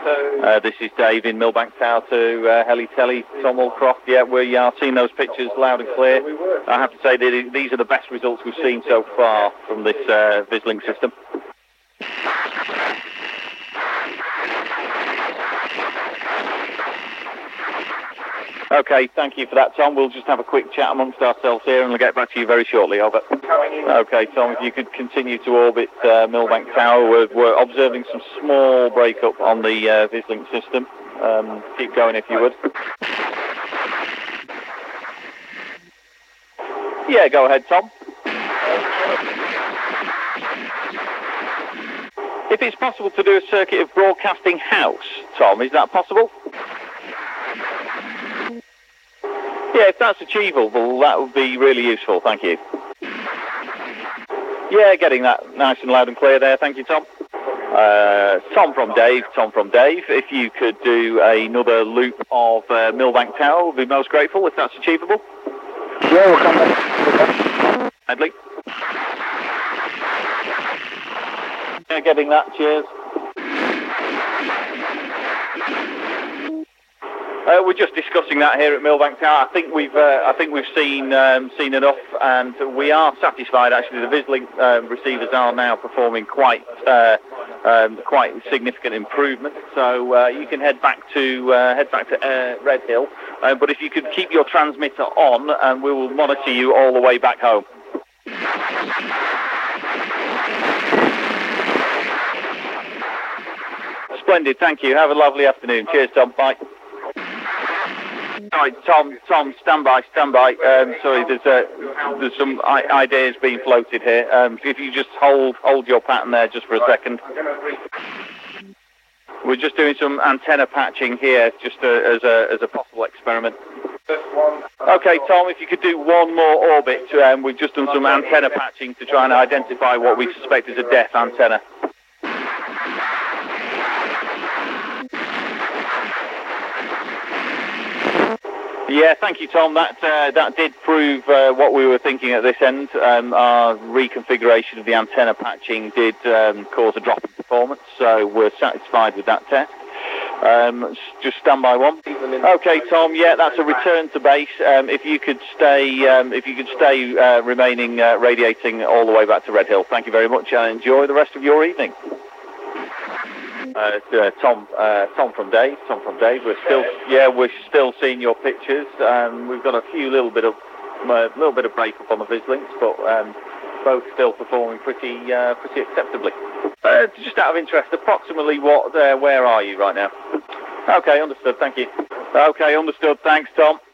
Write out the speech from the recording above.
This is Dave in Millbank Tower to Heli Telly, Tom Allcroft. Yeah, we are seeing those pictures loud and clear. I have to say that these are the best results we've seen so far from this Vislink system. Okay, thank you for that, Tom. We'll just have a quick chat amongst ourselves here and we'll get back to you very shortly. Over. Okay, Tom, if you could continue to orbit Millbank Tower. We're observing some small breakup on the Vislink system. Keep going if you would. Yeah, go ahead, Tom. If it's possible to do a circuit of Broadcasting House, Tom, is that possible? Yeah, if that's achievable, that would be really useful. Thank you. Yeah, getting that nice and loud and clear there. Thank you, Tom. Tom from Dave. If you could do another loop of Millbank Tower, we'd be most grateful if that's achievable. Yeah, we'll come back. Headley. Yeah, getting that. Cheers. We're just discussing that here at Millbank Tower. I think we've seen enough, and we are satisfied. Actually, the Vislink receivers are now performing quite significant improvement. So you can head back to Red Hill. But if you could keep your transmitter on, and we will monitor you all the way back home. Splendid. Thank you. Have a lovely afternoon. Cheers, Tom. Bye. Sorry, Tom, stand by. Sorry, there's some ideas being floated here. If you just hold your pattern there just for a second. We're just doing some antenna patching here, just as a possible experiment. Okay, Tom, if you could do one more orbit. We've just done some antenna patching to try and identify what we suspect is a deaf antenna. Yeah, thank you, Tom. That did prove what we were thinking at this end. Our reconfiguration of the antenna patching did cause a drop in performance, so we're satisfied with that test. Just stand by one. Okay, Tom. Yeah, that's a return to base. If you could stay remaining radiating all the way back to Red Hill. Thank you very much, and enjoy the rest of your evening. Tom from Dave. We're still seeing your pictures. We've got a little bit of breakup on the Vislinks, but both still performing pretty acceptably. Just out of interest, approximately where are you right now? Okay, understood. Thank you. Okay, understood. Thanks, Tom.